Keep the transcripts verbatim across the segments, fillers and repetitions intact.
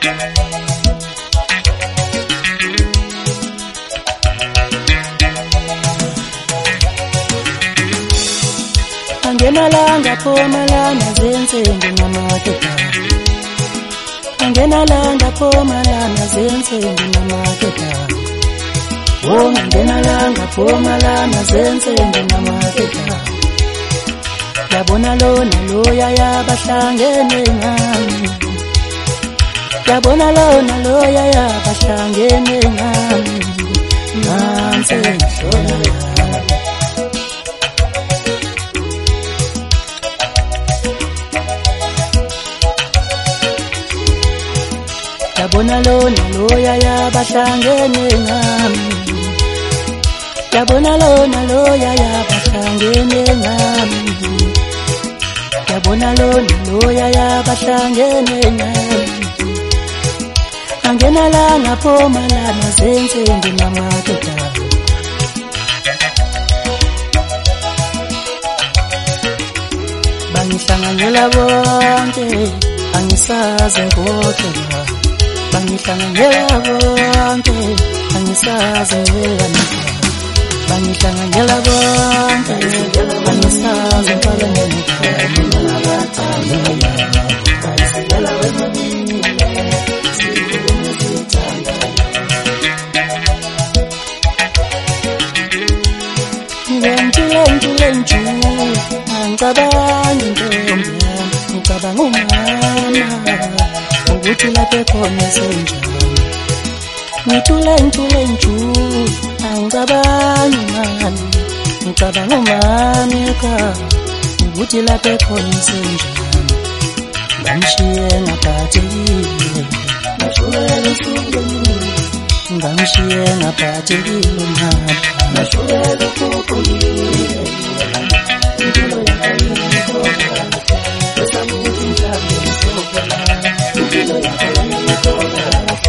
Angena langa phoma lana zensengi namaketa. Angena langa phoma lana zensengi namaketa. Oh angena langa phoma lana zensengi namaketa. Yabona lona loya yabahlangene ngami. Yabona lona loya yabahlangene ngami. Nansi ngihlona. Yabona lona loya yabahlangene ngami. Yabona lona loya yabahlangene ngami. Yabona lona loya yabahlangene ngami. Angena langa phoma lana zensengi namaketa. Bangihlanganyela bonke angisaze ngokela. Bangihlanganyela bonke angisaze ngela. Bangihlanganyela bonke angisaze ngela. Lentu lentu angicabangi ntombi ngicabanga umama ukuthi lapho khona senjani. Ngithule ngithule nju angicabangi mani ngicabanga umama ekhaya ukuthi lapho khona senjani. Ngamshiye ngaphathekile nashukela usuku ngamshiye ngaphathekile mama nashukela usuku impilo yakho ikhola esamuthi njalo sokela impilo yakho ikhola.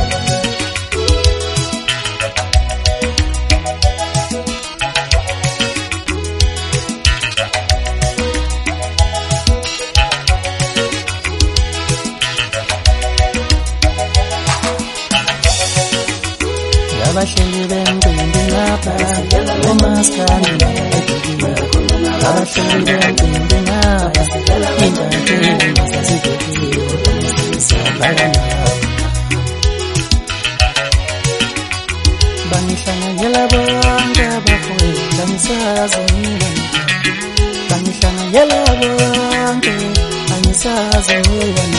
Abahleli bemcimbi ngapha omaskandi abahleli bemcimbi ngapha indatheni sasibhekile sabana. Bangihlanganyela bonke abafowethu angisazi mina. Bangihlanganyela bonke angisazi mina.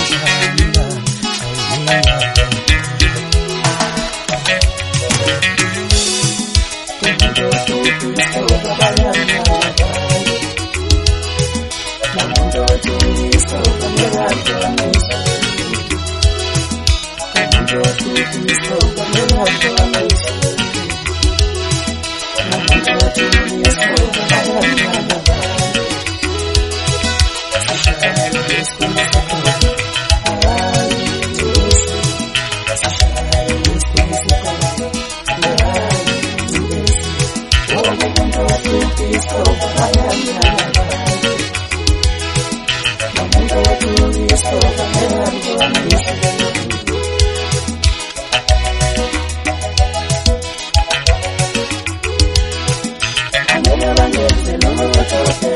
I'm